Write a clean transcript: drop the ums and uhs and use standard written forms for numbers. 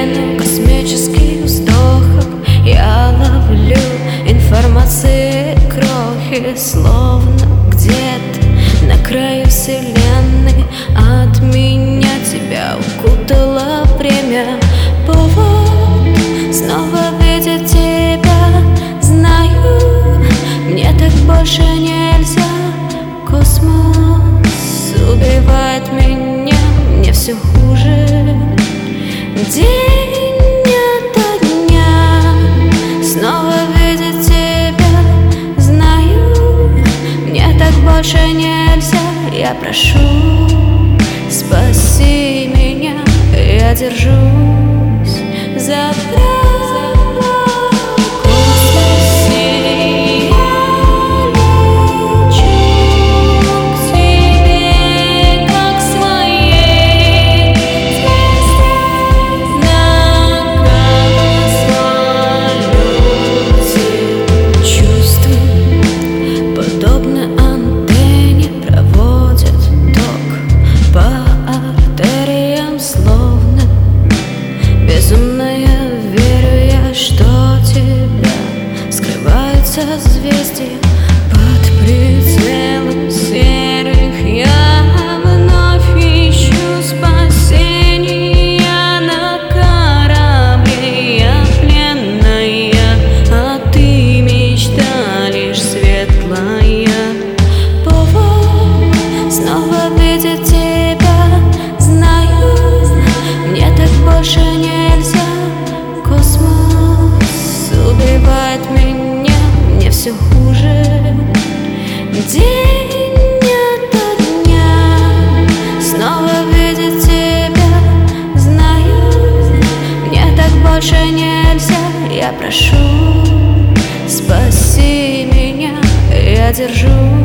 вселенную космических вздохов я ловлю информации крохи, словно где-то на краю вселенной от меня тебя укутало время. Повод снова видеть тебя, знаю, мне так больше нельзя. Космос убивает меня, мне все хуже. День ото дня снова видеть тебя, знаю, мне так больше нельзя. Я прошу, спаси меня, я держусь за право. Безумно я верю я, что тебя скрываются созвездия под прицелом серых. Я вновь ищу спасения на корабле. Я пленная, а ты мечта лишь светлая. Повод снова видеть тебя, знаю, мне так больше нельзя. Космос убивает меня, мне все хуже. День ото дня снова видеть тебя, знаю, мне так больше нельзя. Я прошу, спаси меня, я держусь